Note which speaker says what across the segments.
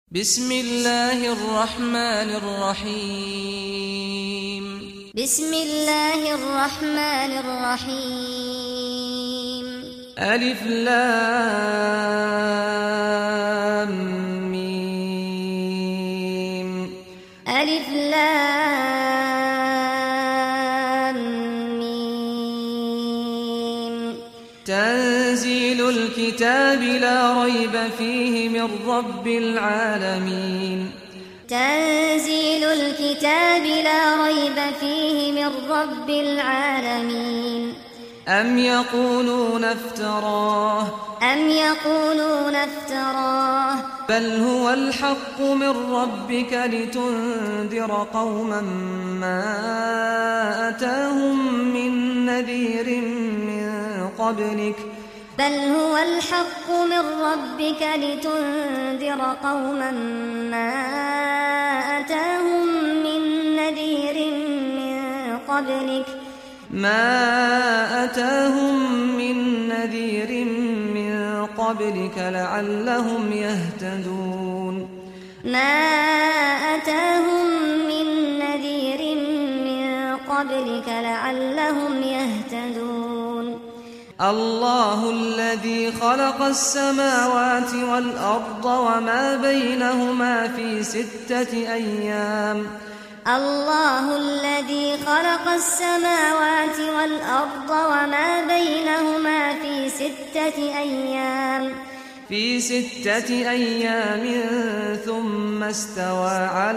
Speaker 1: بسم الله الرحمن الرحيم
Speaker 2: بسم الله الرحمن الرحيم
Speaker 1: ألف لام ميم
Speaker 2: ألف لام ميم
Speaker 1: تنزيل الكتاب لا ريب فيه من رب العالمين
Speaker 2: تنزيل الكتاب لا ريب فيه من رب العالمين
Speaker 1: أم يقولون افتراه بل هو الحق من ربك لتنذر قوما ما أتاهم من نذير من قبلك
Speaker 2: بل هو الحق من ربك لتنذر قوما ما أتاهم من نذير من قبلك لعلهم يهتدون الله الذي خلق السماوات والأرض وما بينهما في 6 أيام الله الذي خلق السماوات والأرض وما بينهما
Speaker 1: في 6 أيام ثم استوى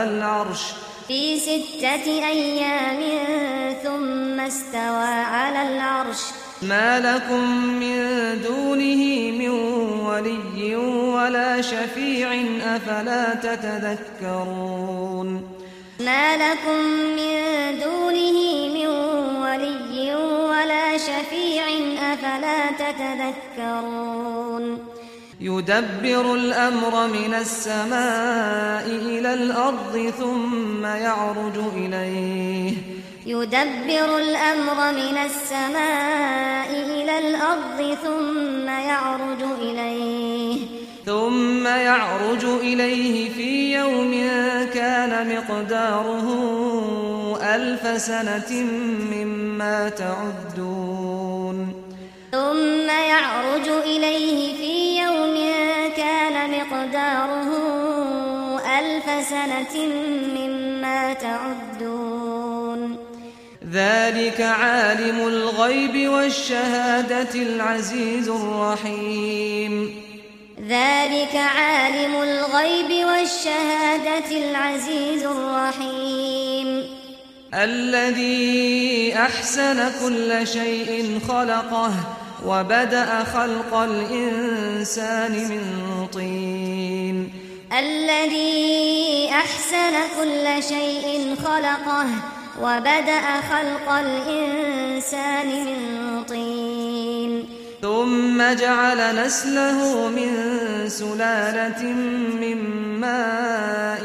Speaker 1: على العرش ما لكم من دونه من ولي ولا شفيع أفلا تتذكرون يدبر الأمر من السماء إلى الأرض ثم يعرج إليه في يوم كان مقداره 1000 سنة مما تعدون ذلك عالم الغيب والشهادة العزيز الرحيم الذي أحسن كل شيء خلقه وبدأ خلق الإنسان من طين ثم جعل نسله من سلالة من ماء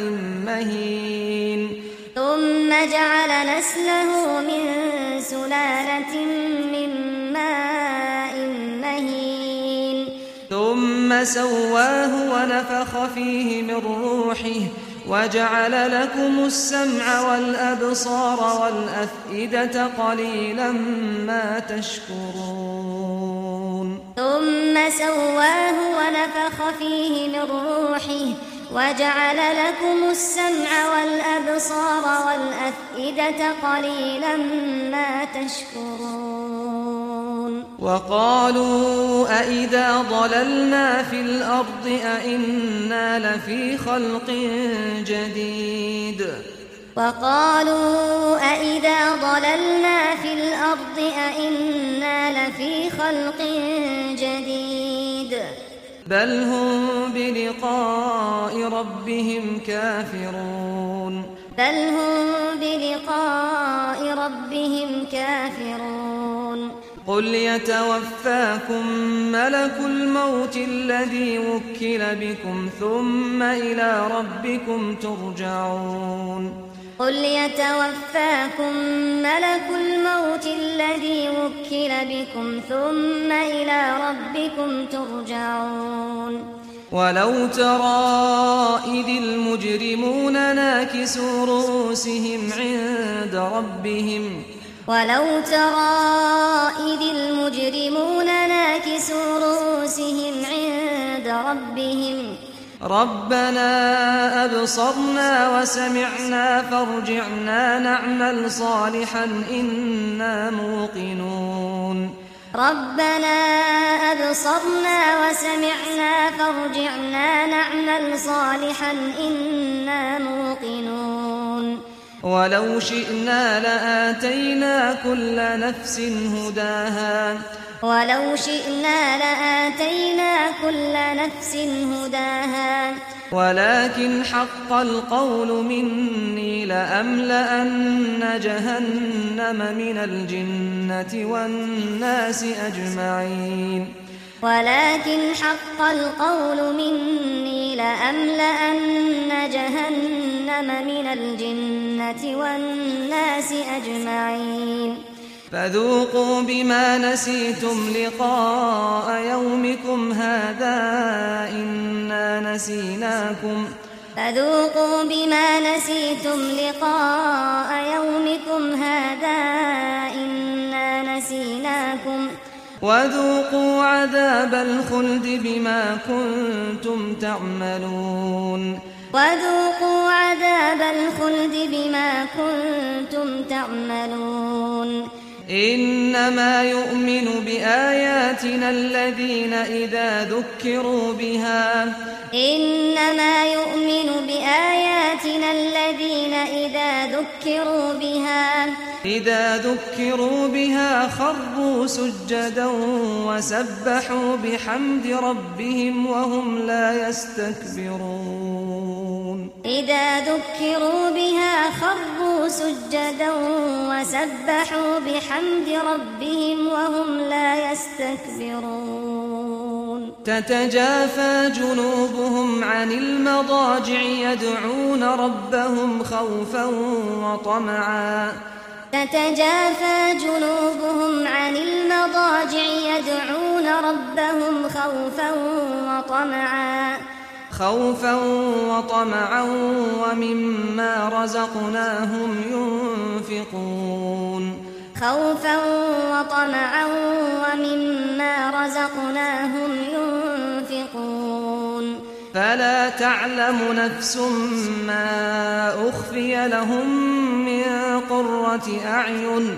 Speaker 1: مهين ثم سواه ونفخ فيه من روحه وجعل لكم السمع والأبصار والأفئدة قليلا ما تشكرون وقالوا أإذا ضللنا في الأرض أإنا لفي خلق جديد بل هم بلقاء ربهم كافرون قل يتوفاكم ملك الموت الذي وكل بكم ثم إلى ربكم ترجعون ولو ترى إذ المجرمون ناكسوا رؤوسهم عند ربهم
Speaker 2: ولو ترى إذ المجرمون ناكسوا رؤوسهم عند ربهم
Speaker 1: ربنا أبصرنا وسمعنا فارجعنا نعمل صالحا إنا موقنون
Speaker 2: ربنا أبصرنا وسمعنا فارجعنا نعمل صالحا إنا موقنون
Speaker 1: ولو شئنا لآتينا كل نفس هداها
Speaker 2: ولو شئنا لآتينا كل نفس هداها
Speaker 1: ولكن حق القول مني لأملأن جهنم من الجنة والناس أجمعين
Speaker 2: ولكن حق القول مني لأملأن جهنم من الجنة والناس أجمعين
Speaker 1: فذوقوا بما نسيتم لقاء يومكم هذا إنا نسيناكم
Speaker 2: فذوقوا بما نسيتم لقاء يومكم هذا إنا نسيناكم
Speaker 1: وذوقوا عذاب الخلد بما كنتم تعملون
Speaker 2: وذوقوا عذاب الخلد بما كنتم تعملون
Speaker 1: إنما يؤمن بآياتنا الذين إذا ذكروا بها
Speaker 2: إنما يؤمن بآياتنا الذين إذا ذكروا بها خروا سجدا وسبحوا بحمد ربهم وهم لا يستكبرون إذا ذكروا بها خروا سجدا وسبحوا بحمد ربهم وهم لا يستكبرون
Speaker 1: تتجافى جنوبهم عن المضاجع يدعون ربهم خوفا وطمعا
Speaker 2: تتجافى جنوبهم عن المضاجع يدعون ربهم خوفا وطمعا ومما رزقناهم ينفقون فلا تعلم نفس ما أخفي لهم من قرة أعين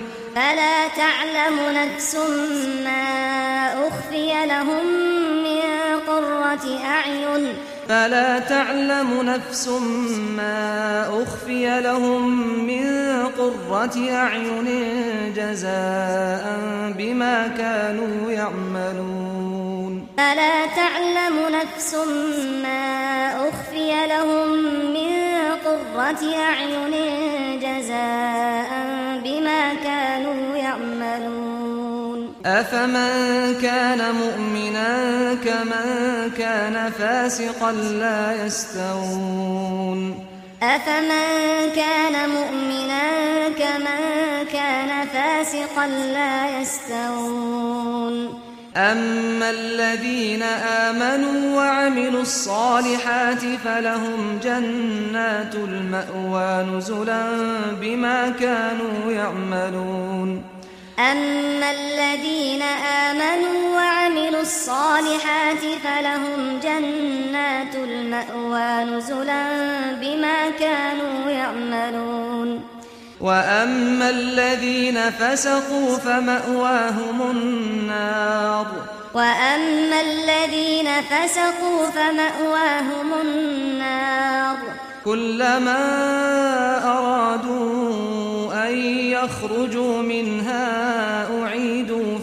Speaker 2: جزاء بما كانوا يعملون فلا تعلم نفس ما أخفي لهم من قرة أعين جزاء بما كانوا يعملون
Speaker 1: أفمن كان مؤمنا كمن كان فاسقا لا يستوون
Speaker 2: أفمن كان مؤمنا كمن كان فاسقا لا يستوون
Speaker 1: أما الذين آمنوا وعملوا الصالحات فلهم جنات المأوى نزلا بما كانوا يعملون
Speaker 2: أما الذين آمنوا وعملوا الصالحات فلهم جنات المأوى نزلا بما كانوا يعملون
Speaker 1: وأما الذين فسقوا فمأواهم النار كلما أرادوا أن يخرجوا منها أعيدوا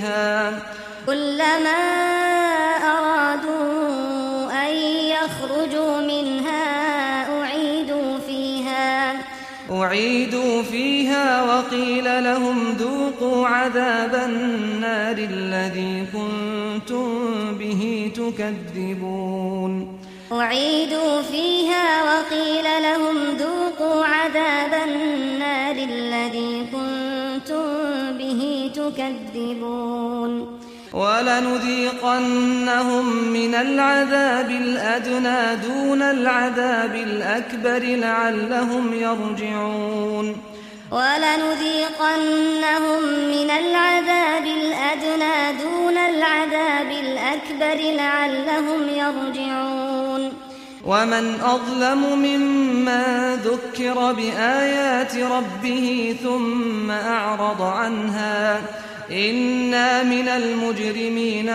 Speaker 1: فيها وقيل لهم ذوقوا عذاب النار الذي كنتم به تكذبون
Speaker 2: أعيدوا فيها وقيل لهم ذوقوا عذاب النار الذي كنتم به تكذبون
Speaker 1: ولنذيقنهم من العذاب الأدنى دون العذاب الأكبر لعلهم يرجعون
Speaker 2: ولنذيقنهم من العذاب الأدنى دون العذاب الأكبر لعلهم يرجعون
Speaker 1: ومن أظلم ممن ذكر بآيات ربه ثم أعرض عنها إنا من المجرمين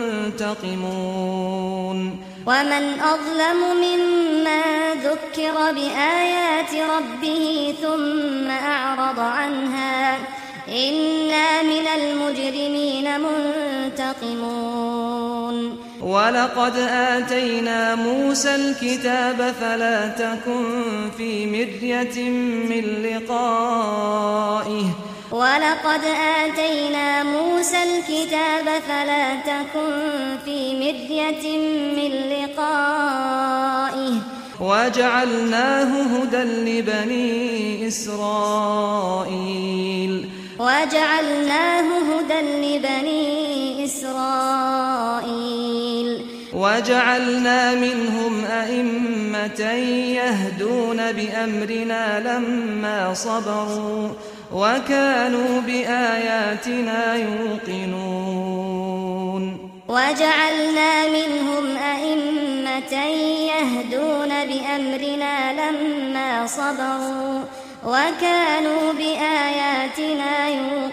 Speaker 1: منتقمون
Speaker 2: ومن أظلم ممن ذكر بآيات ربه ثم أعرض عنها إنا من المجرمين منتقمون ولقد
Speaker 1: آتينا موسى الكتاب فلا تكن في مرية من لقائه
Speaker 2: ولقد آتينا موسى الكتاب فلا تكن في مرية من لقائه
Speaker 1: وجعلناه هدى لبني إسرائيل وجعلنا منهم أئمة يهدون بأمرنا لما صبروا وكانوا بآياتنا يوقنون
Speaker 2: وجعلنا منهم أئمة يهدون بأمرنا لما صبروا وكانوا بآياتنا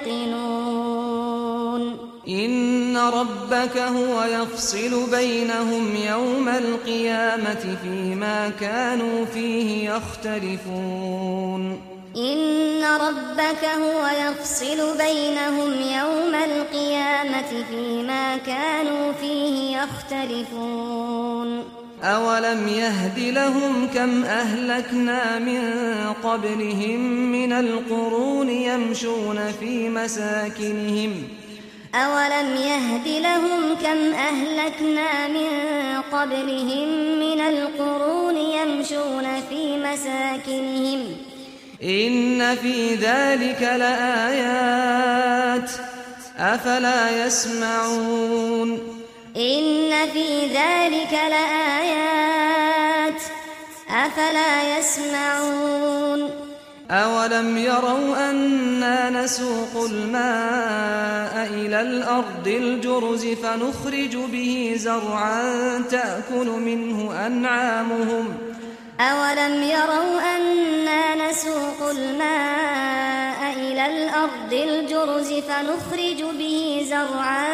Speaker 2: يوقنون
Speaker 1: إن ربك هو يفصل بينهم يوم القيامة فيما كانوا فيه يختلفون
Speaker 2: إن ربك هو يفصل بينهم يوم القيامة فيما كانوا فيه يختلفون
Speaker 1: أولم يهد لهم كم أهلكنا من قبلهم من القرون يمشون في مساكنهم
Speaker 2: أولم يهد لهم كم أهلكنا من قبلهم من القرون يمشون في مساكنهم
Speaker 1: إن في ذلك لآيات أفلا يسمعون
Speaker 2: إن في ذلك لآيات أفلا يسمعون
Speaker 1: أولم يروا أنا نسوق الماء إلى الأرض الجرز فنخرج به زرعا تأكل منه أنعامهم
Speaker 2: أولم يروا أنا نسوق الماء إلى الأرض الجرز فنخرج به زرعا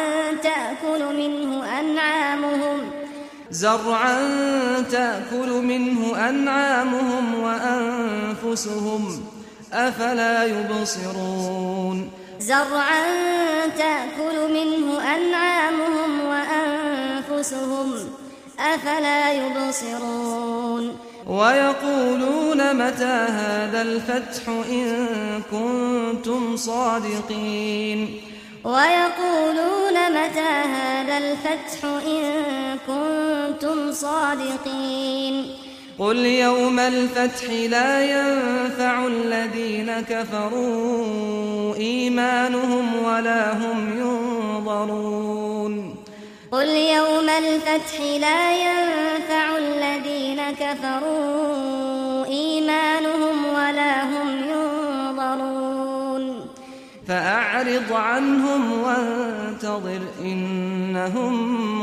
Speaker 2: تأكل منه أنعامهم وأنفسهم أفلا يبصرون زرعا تأكل منه أنعامهم وأنفسهم أفلا يبصرون
Speaker 1: ويقولون متى هذا الفتح إن كنتم صادقين
Speaker 2: ويقولون متى هذا الفتح إن كنتم صادقين
Speaker 1: قل يوم الفتح لا ينفع الذين كفروا إيمانهم ولا هم ينظرون
Speaker 2: قل يوم الفتح لا ينفع الذين كفروا إيمانهم ولا هم ينظرون
Speaker 1: فأعرض عنهم وانتظر إنهم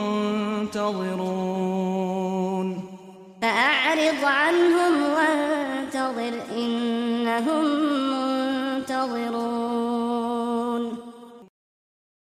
Speaker 1: منتظرون
Speaker 2: فأعرض عنهم وانتظر إنهم منتظرون